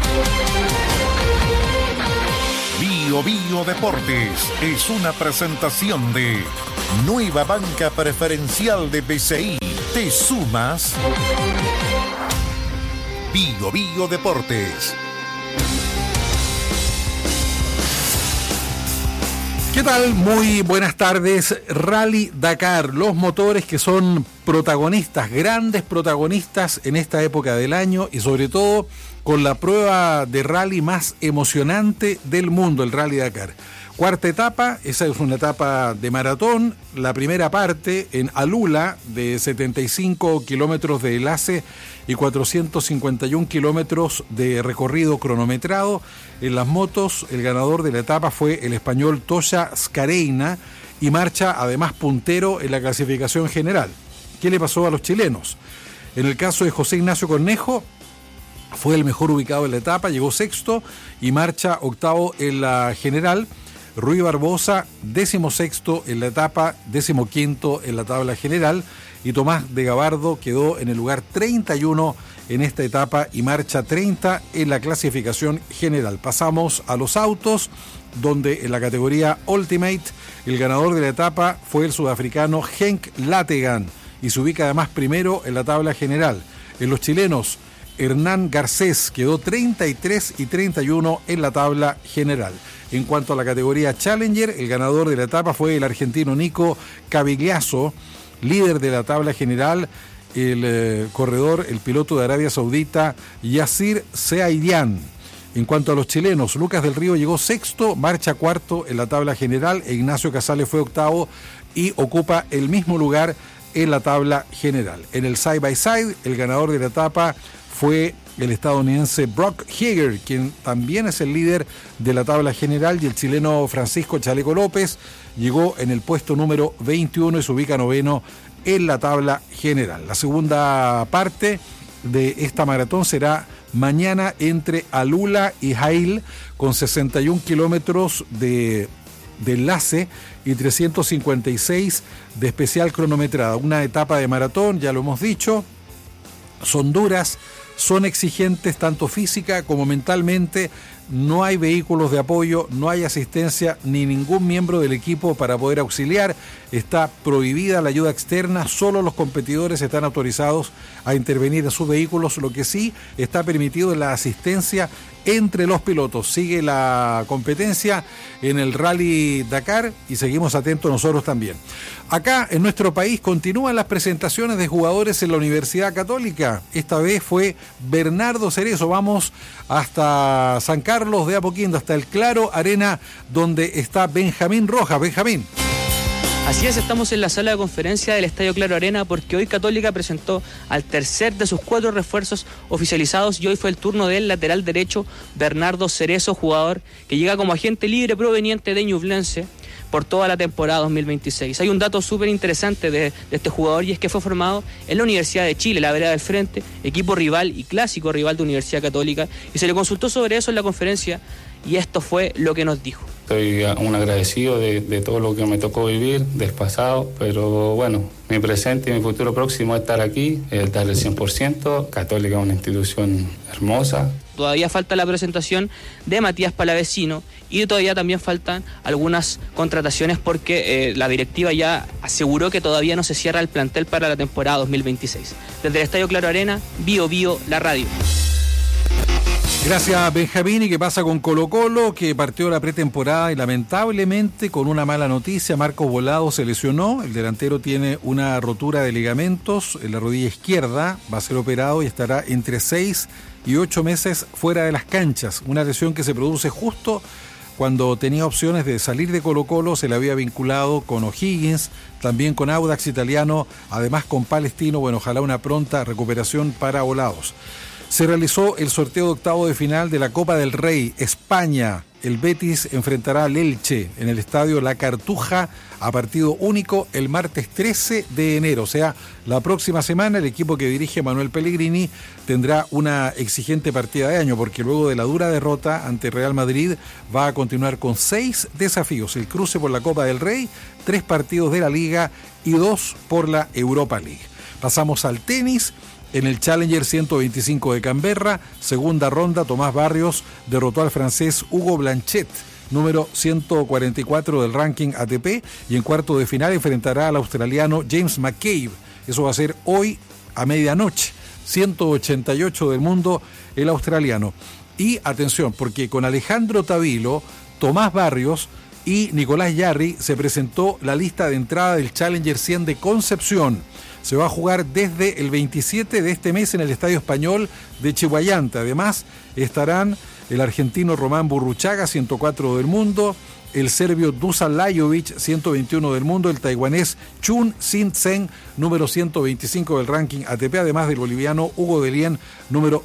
Biobío Deportes es una presentación de Nueva Banca Preferencial de BCI, ¿Te sumas? Bio Bio Deportes. ¿Qué tal? Muy buenas tardes. Rally Dakar, los motores que son protagonistas, grandes protagonistas en esta época del año y sobre todo con la prueba de rally más emocionante del mundo, el Rally Dakar. Cuarta etapa, esa es una etapa de maratón, la primera parte en Alula de 75 kilómetros de enlace y 451 kilómetros de recorrido cronometrado. En las motos, el ganador de la etapa fue el español Toya Scareina y marcha además puntero en la clasificación general. ¿Qué le pasó a los chilenos? En el caso de José Ignacio Cornejo, fue el mejor ubicado en la etapa, llegó sexto y marcha octavo en la general. Rui Barbosa, 16º en la etapa, 15º en la tabla general, y Tomás de Gabardo quedó en el lugar 31 en esta etapa y marcha 30 en la clasificación general. Pasamos a los autos, donde en la categoría Ultimate el ganador de la etapa fue el sudafricano Henk Lategan y se ubica además primero en la tabla general. En los chilenos, Hernán Garcés quedó 33 y 31 en la tabla general. En cuanto a la categoría Challenger, el ganador de la etapa fue el argentino Nico Cavigliaso, líder de la tabla general, el corredor, el piloto de Arabia Saudita, Yassir Seaidian. En cuanto a los chilenos, Lucas del Río llegó sexto, marcha cuarto en la tabla general, e Ignacio Casale fue octavo y ocupa el mismo lugar en la tabla general. En el side by side, el ganador de la etapa fue el estadounidense Brock Hager, quien también es el líder de la tabla general, y el chileno Francisco Chaleco López llegó en el puesto número 21 y se ubica noveno en la tabla general. La segunda parte de esta maratón será mañana entre Alula y Hail, con 61 kilómetros de enlace y 356 de especial cronometrada. Una etapa de maratón, ya lo hemos dicho, son duras, son exigentes tanto física como mentalmente. No hay vehículos de apoyo, no hay asistencia ni ningún miembro del equipo para poder auxiliar. Está prohibida la ayuda externa, solo los competidores están autorizados a intervenir en sus vehículos. Lo que sí está permitido es la asistencia entre los pilotos. Sigue la competencia en el Rally Dakar y seguimos atentos nosotros también. Acá en nuestro país continúan las presentaciones de jugadores en la Universidad Católica. Esta vez fue Bernardo Cerezo. Vamos hasta San Carlos de Apoquindo, hasta el Claro Arena, donde está Benjamín Rojas. Benjamín.
Así es, estamos en la sala de conferencia del Estadio Claro Arena porque hoy Católica presentó al tercer de sus 4 refuerzos oficializados y hoy fue el turno del lateral derecho Bernardo Cerezo, jugador que llega como agente libre proveniente de Ñublense por toda la temporada 2026. Hay un dato súper interesante de este jugador y es que fue formado en la Universidad de Chile, la vereda del frente, equipo rival y clásico rival de Universidad Católica, y se le consultó sobre eso en la conferencia y esto fue lo que nos dijo.
Estoy un agradecido de todo lo que me tocó vivir, del pasado, pero bueno, mi presente y mi futuro próximo es estar aquí, es dar el 100%. Católica es una institución hermosa.
Todavía falta la presentación de Matías Palavecino y todavía también faltan algunas contrataciones porque la directiva ya aseguró que todavía no se cierra el plantel para la temporada 2026. Desde el Estadio Claro Arena, Bio Bio, la radio.
Gracias, Benjamín. ¿Y qué pasa con Colo-Colo, que partió la pretemporada y lamentablemente con una mala noticia? Marcos Volado se lesionó, el delantero tiene una rotura de ligamentos en la rodilla izquierda, va a ser operado y estará entre 6 y 8 meses fuera de las canchas. Una lesión que se produce justo cuando tenía opciones de salir de Colo-Colo. Se le había vinculado con O'Higgins, también con Audax Italiano, además con Palestino. Bueno, ojalá una pronta recuperación para Volados. Se realizó el sorteo de octavo de final de la Copa del Rey, España. El Betis enfrentará al Elche en el estadio La Cartuja a partido único el martes 13 de enero. O sea, la próxima semana el equipo que dirige Manuel Pellegrini tendrá una exigente partida de año, porque luego de la dura derrota ante Real Madrid va a continuar con 6 desafíos. El cruce por la Copa del Rey, 3 partidos de la Liga y 2 por la Europa League. Pasamos al tenis. En el Challenger 125 de Canberra, segunda ronda, Tomás Barrios derrotó al francés Hugo Blanchet, número 144 del ranking ATP, y en cuarto de final enfrentará al australiano James McCabe,
Eso va a ser hoy a medianoche. 188 del mundo el australiano. Y atención, porque con Alejandro Tavilo, Tomás Barrios y Nicolás Yarri se presentó la lista de entrada del Challenger 100 de Concepción. Se va a jugar desde el 27 de este mes en el Estadio Español de Chihuayante. Además estarán el argentino Román Burruchaga, 104 del mundo, el serbio Dusan Lajovic, 121 del mundo, el taiwanés Chun Sin Tseng, número 125 del ranking ATP, además del boliviano Hugo Delien, número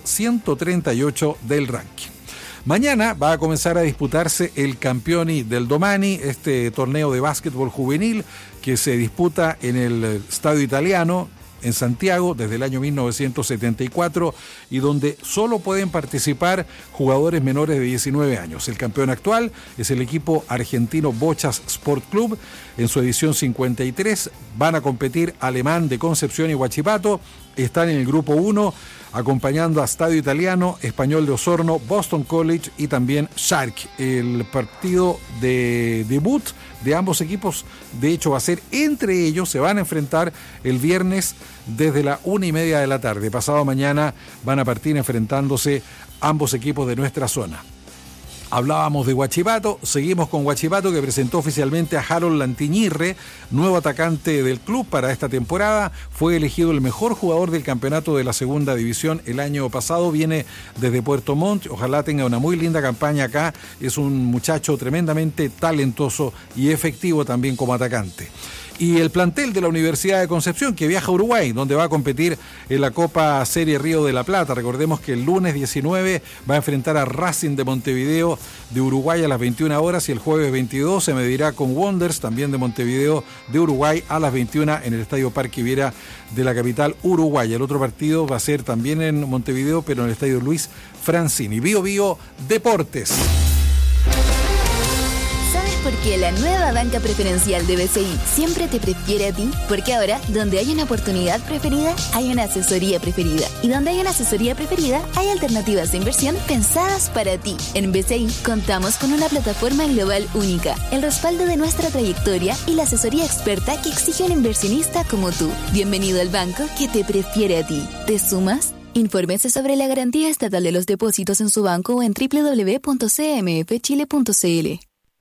138 del ranking. Mañana va a comenzar a disputarse el Campioni del Domani, este torneo de básquetbol juvenil que se disputa en el Estadio Italiano, en Santiago, desde el año 1974, y donde solo pueden participar jugadores menores de 19 años. El campeón actual es el equipo argentino Bochas Sport Club. En su edición 53 van a competir Alemán de Concepción y Huachipato. Están en el grupo 1, acompañando a Estadio Italiano, Español de Osorno, Boston College y también Shark. El partido de debut de ambos equipos, de hecho, va a ser entre ellos. Se van a enfrentar el viernes desde la 1:30 de la tarde. Pasado mañana van a partir enfrentándose ambos equipos de nuestra zona. Hablábamos de Huachipato, seguimos con Huachipato, que presentó oficialmente a Harold Lantiñirre, nuevo atacante del club para esta temporada. Fue elegido el mejor jugador del campeonato de la segunda división el año pasado. Viene desde Puerto Montt, ojalá tenga una muy linda campaña acá. Es un muchacho tremendamente talentoso y efectivo también como atacante. Y el plantel de la Universidad de Concepción, que viaja a Uruguay, donde va a competir en la Copa Serie Río de la Plata. Recordemos que el lunes 19 va a enfrentar a Racing de Montevideo de Uruguay a las 21 horas y el jueves 22 se medirá con Wanderers, también de Montevideo de Uruguay, a las 21 en el Estadio Parque Viera de la capital uruguaya. El otro partido va a ser también en Montevideo, pero en el Estadio Luis Francini. Bio Bio Deportes.
Porque la nueva banca preferencial de BCI siempre te prefiere a ti, porque ahora, donde hay una oportunidad preferida, hay una asesoría preferida. Y donde hay una asesoría preferida, hay alternativas de inversión pensadas para ti. En BCI contamos con una plataforma global única, el respaldo de nuestra trayectoria y la asesoría experta que exige un inversionista como tú. Bienvenido al banco que te prefiere a ti. ¿Te sumas? Infórmese sobre la garantía estatal de los depósitos en su banco o en www.cmfchile.cl.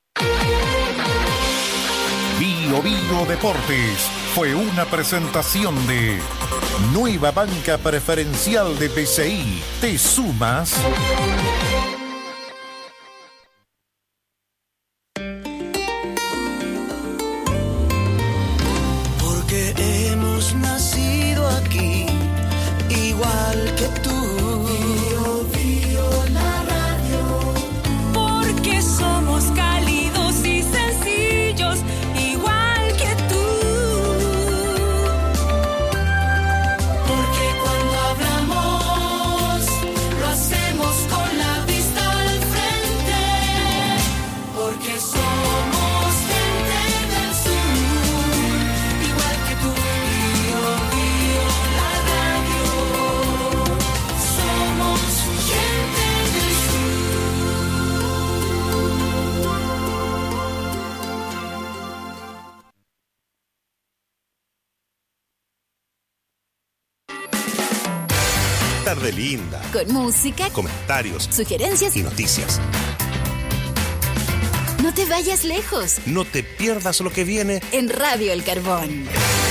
Bio Bio Deportes fue una presentación de Nueva Banca Preferencial de BCI. ¿Te sumas?
Porque hemos nacido aquí, igual que tú. Bio Bio la radio. Porque somos cálidos y sencillos, igual que tú. Porque cuando hablamos, lo hacemos con la vista al frente. Porque somos gente del sur, igual que tú. Bio Bio la radio. Somos gente del
Tarde linda.
Con música,
Comentarios,
sugerencias
y noticias.
No te vayas lejos.
No te pierdas lo que viene
En Radio El Carbón.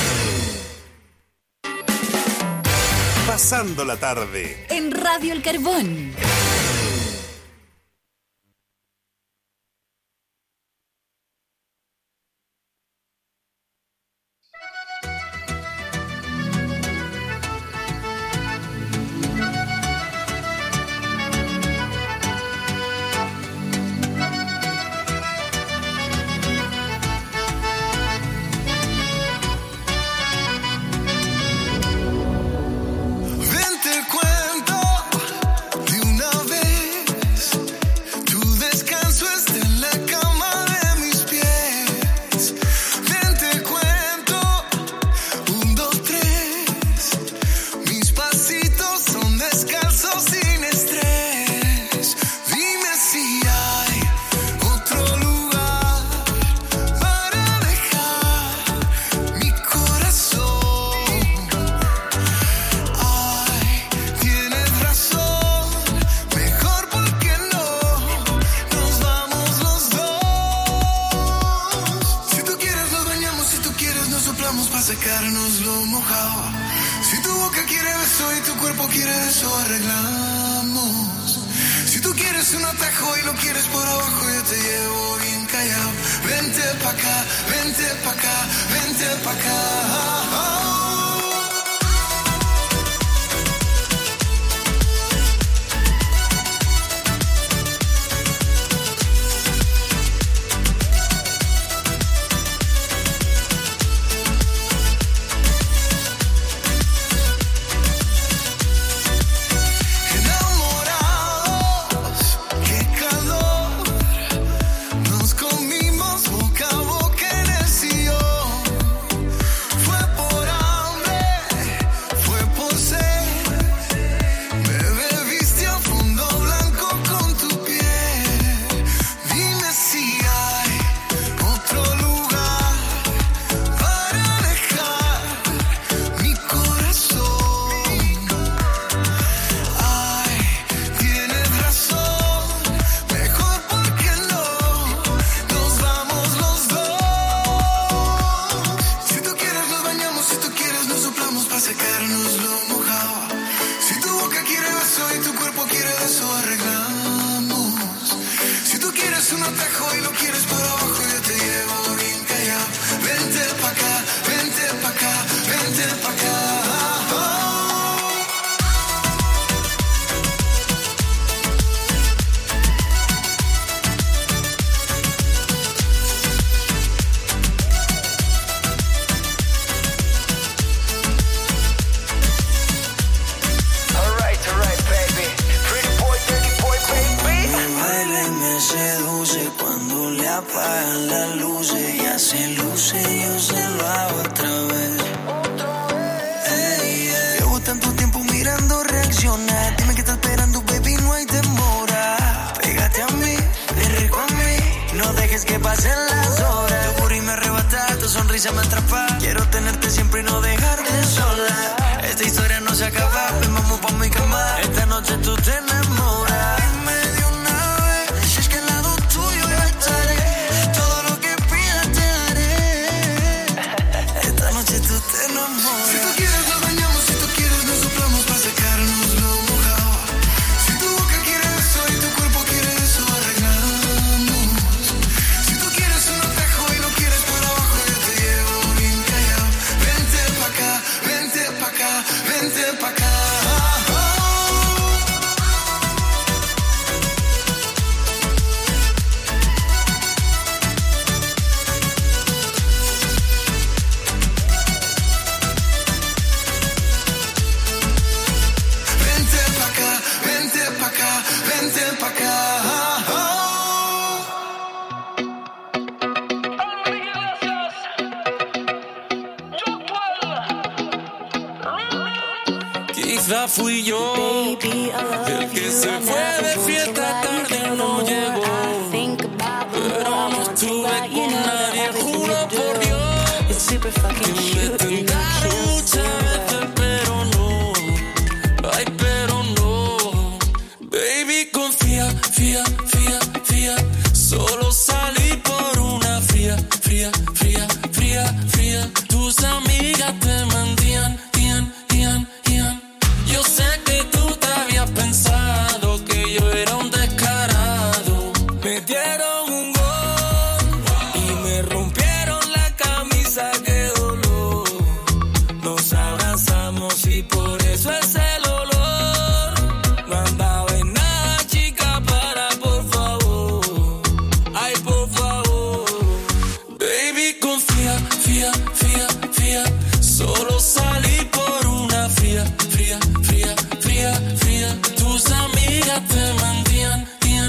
pasando la tarde.
En Radio El Carbón.
Ven, te cuento de una eso arreglamos. Si tú quieres un atajo y lo quieres por abajo, yo te llevo bien callado. Vente pa' acá, vente pa' acá, vente pa' acá. Fui yo el que se fue de fiesta tarde, no llegó, pero no estuve con nadie, juro por Dios que me tentaron muchas veces, pero no, ay, pero no, baby, confía, fía, fía, fía, solo salí por una fría, fría, fría, fría, fría, tus amigas te mentían, yo sé que tú te habías pensado que yo era un descarado. Me dieron un gol y me rompieron la camisa, qué dolor. Nos abrazamos y por eso es el olor. No andaba en nada, chica, para, por favor. Ay, por favor. Baby, confía, fía, fía, fía. Solo salí por una fría, fría, fría, fría, fría. Tus amigas te mentían,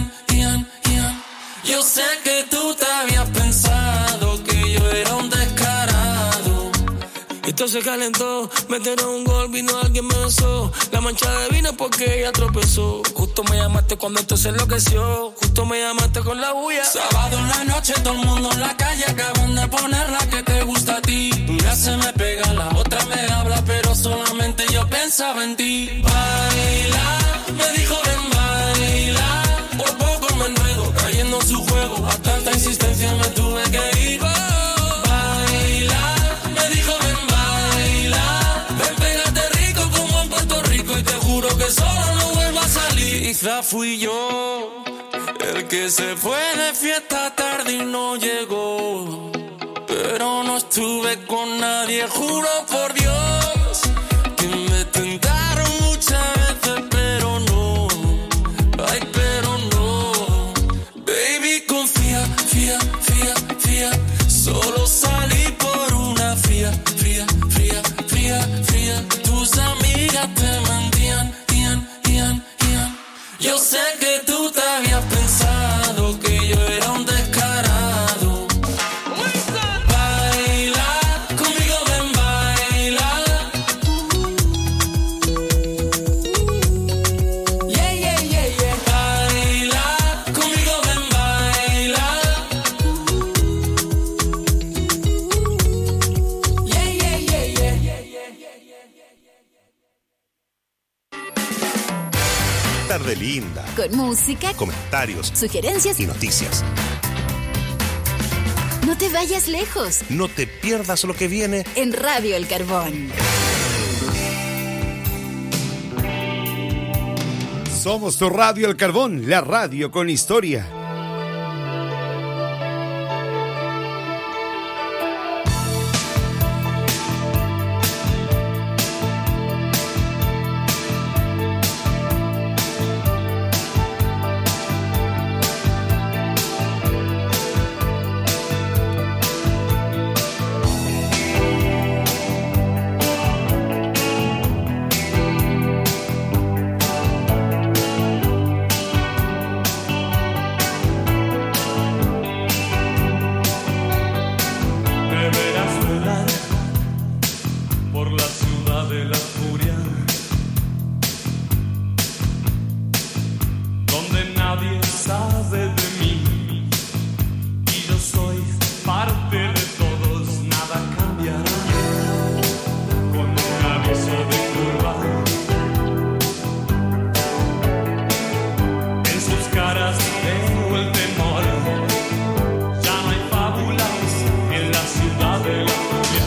yo sé que tú te habías pensado que yo era un descarado. Esto se calentó, metieron un gol, vino alguien me besó. La mancha de vino porque ella tropezó. Justo me llamaste cuando esto se enloqueció. Justo me llamaste con la bulla. Sábado en la noche, todo el mundo en la calle. Acaban de poner la que te gusta a ti. Una se me pega, la otra me habla, pero solamente yo pensaba en ti. Baila, me dijo ven baila. Por poco me enredo, cayendo en su juego. A tanta insistencia me tuve que ir. Baila, me dijo ven baila. Ven, pégate rico como en Puerto Rico y te juro que solo no vuelvo a salir. Quizá fui yo el que se fue de fiesta tarde y no llegó, pero no estuve con nadie, juro por Dios que me tentaron muchas veces, pero no, ay, pero no. Baby, confía, fía, fía, fía, solo salí por una fría, fría, fría, fría, fría. Tus amigas te mentían, ian. Yo sé que tú te habías pensado que yo era un descarado. Baila, conmigo ven, baila. Yeah, yeah, yeah, yeah. Baila, conmigo ven, baila. Yeah, yeah, yeah, yeah.
Tarde linda.
Con música,
Comentarios,
sugerencias
y noticias.
No te vayas lejos.
No te pierdas lo que viene
En Radio El Carbón.
Somos tu Radio El Carbón, la radio con historia.
Deberás volar por la ciudad de la furia, donde nadie sabe de mí y yo soy parte de todos, nada cambiará. Con un aviso de curva en sus caras veo el temor. Ya no hay fábulas en la ciudad de la furia.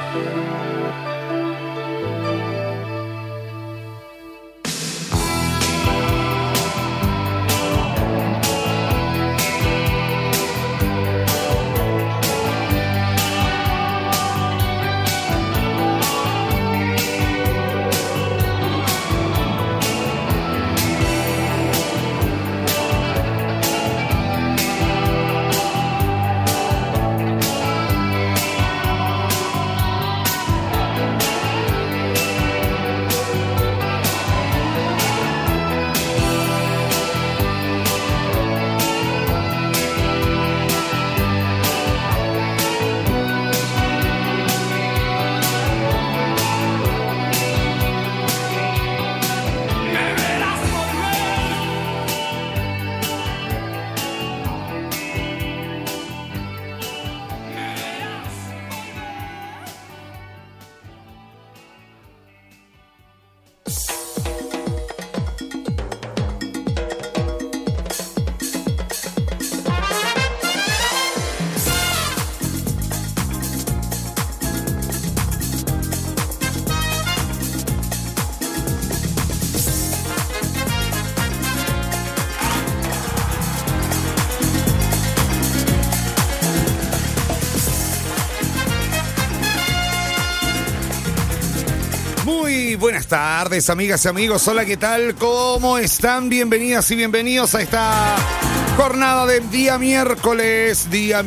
Muy buenas tardes, amigas y amigos. Hola, ¿qué tal? ¿Cómo están? Bienvenidas y bienvenidos a esta jornada del día miércoles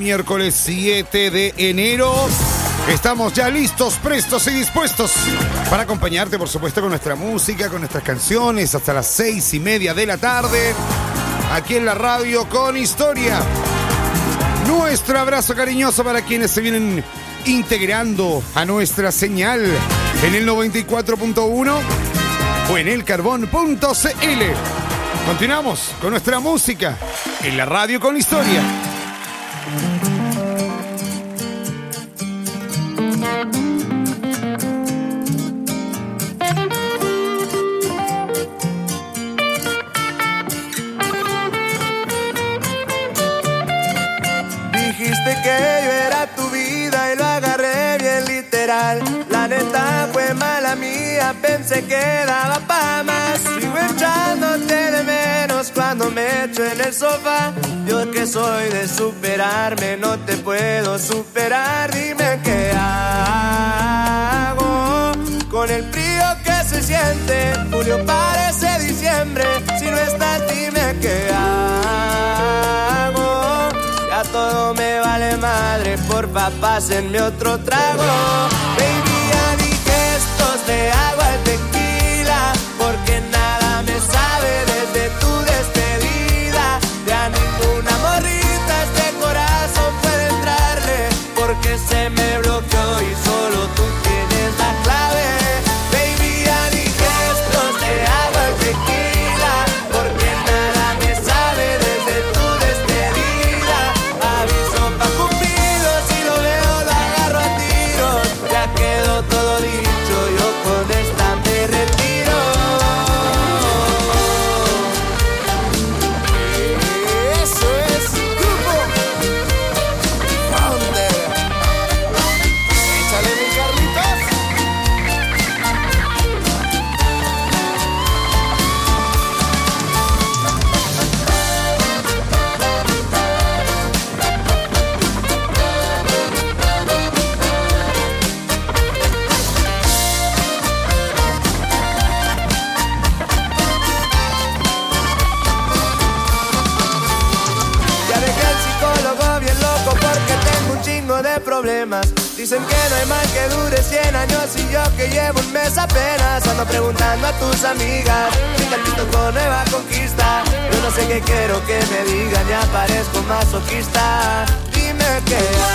7 de enero. Estamos ya listos, prestos y dispuestos para acompañarte, por supuesto, con nuestra música, con nuestras canciones, hasta las 6:30 de la tarde, aquí en la radio con historia. Nuestro abrazo cariñoso para quienes se vienen integrando a nuestra señal en el 94.1 o en elcarbón.cl. Continuamos con nuestra música en la radio con historia.
Dijiste que yo era tu vida y lo agarré bien literal. La neta fue mala mía, pensé que daba pa' más. Sigo echándote de menos cuando me echo en el sofá. Yo que soy de superarme, no te puedo superar. Dime qué hago con el frío que se siente. Julio parece diciembre, si no estás dime qué hago. Ya todo me vale madre, porfa pásenme otro trago. Baby, ya di gestos de agua al tequila, porque nada me sabe desde tu despedida. Ya ninguna morrita este corazón puede entrarle, porque se me bloqueó y solo tú tienes la clave. Baby, ya di gestos de agua al tequila, porque nada me sabe desde tu despedida. Aviso pa' cumplido, si lo veo lo agarro a tiros. Ya quedó todo dicho, yo con esta me retiro. Eso es Grupo Founder. Échale mi Carlitos. Ya dejé al psicólogo bien loco porque tengo un chingo de problemas. Dicen que no hay mal que dure 100 años y yo que llevo un mes apenas. Ando preguntando a tus amigas si tantito con nueva conquista. Yo no sé qué quiero que me digan, ya parezco masoquista. Dime qué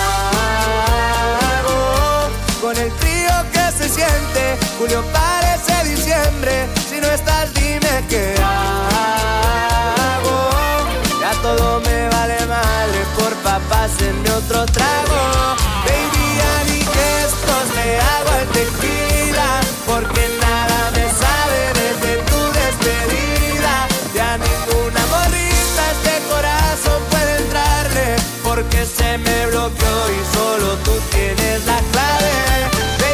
hago con el frío que se siente. Julio parece diciembre, si no estás dime qué hago. Ya todo me vale madre, porfa pásenme otro trago. Baby, ya di gestos de agua al tequila, porque nada me sabe desde tu despedida. Ya ninguna morrita este corazón puede entrarle, porque se me bloqueó y solo tú tienes la clave.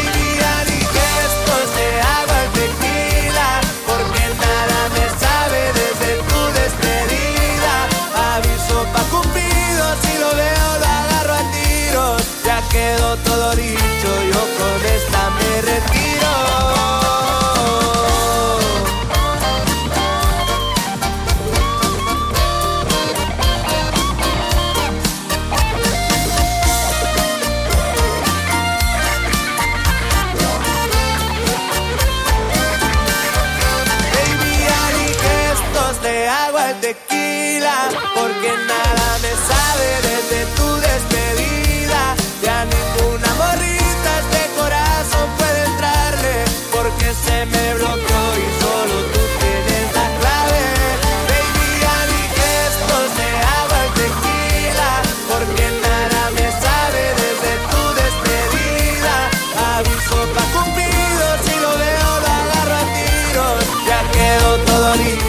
morrita a este corazón puede entrarle, porque se me bloqueó y solo tú tienes la clave. Baby, a mis gestos de agua y tequila, porque nada me sabe desde tu despedida. Aviso pa' Cupido, si lo veo lo agarro a tiros, ya quedó todo dicho.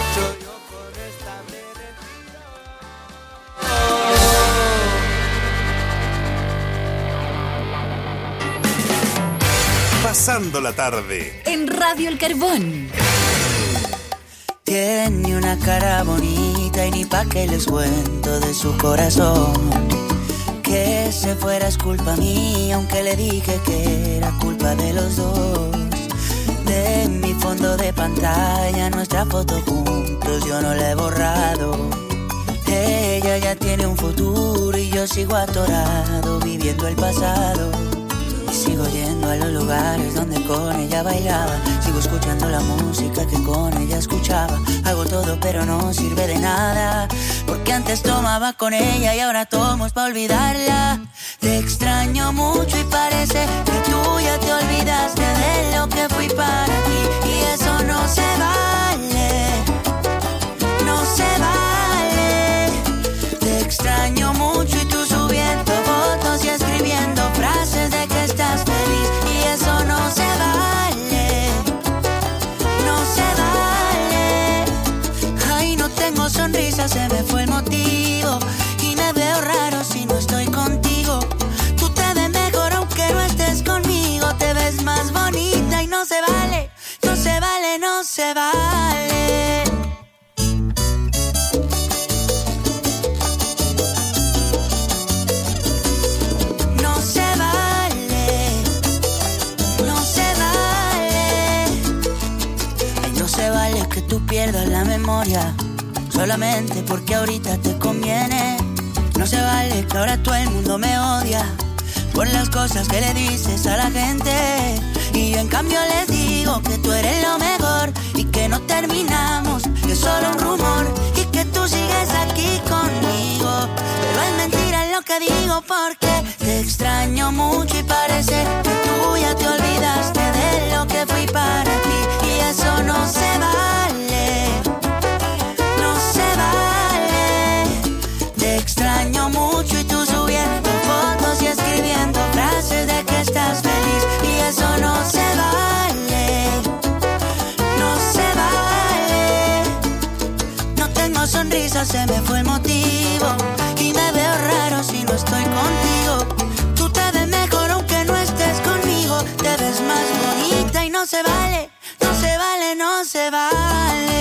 Pasando la tarde
en Radio El Carbón.
Tiene una cara bonita y ni pa' que les cuento de su corazón. Que se fuera es culpa mía, aunque le dije que era culpa de los dos. De mi fondo de pantalla, nuestra foto juntos yo no la he borrado. Ella ya tiene un futuro y yo sigo atorado viviendo el pasado. Sigo yendo a los lugares donde con ella bailaba. Sigo escuchando la música que con ella escuchaba. Hago todo pero no sirve de nada, porque antes tomaba con ella y ahora tomo pa' olvidarla. Te extraño mucho y parece que tú ya te olvidaste de lo que fui para ti. Y eso no se vale, no se vale. Te extraño mucho y tú subiendo fotos y escribiendo frases de que estás feliz, y eso no se vale, no se vale. Ay, no tengo sonrisa, se me fue el motivo, y me veo raro si no estoy contigo. Tú te ves mejor aunque no estés conmigo, te ves más bonita y no se vale, no se vale, no se vale. Tú pierdas la memoria solamente porque ahorita te conviene. No se vale que ahora todo el mundo me odia por las cosas que le dices a la gente, y yo en cambio les digo que tú eres lo mejor y que no terminamos, que es solo un rumor y que tú sigues aquí conmigo. Pero es mentira lo que digo, porque te extraño mucho y parece que tú ya te olvidaste de lo que fui para ti, y eso no se vale, no se vale. Te extraño mucho y tú subiendo fotos y escribiendo frases de que estás feliz, y eso no se vale, no se vale. No tengo sonrisa, se me fue el motivo, y me veo raro si no estoy contigo. Tú te ves mejor aunque no estés conmigo, te ves más bonita y no se vale, no se vale, no se vale.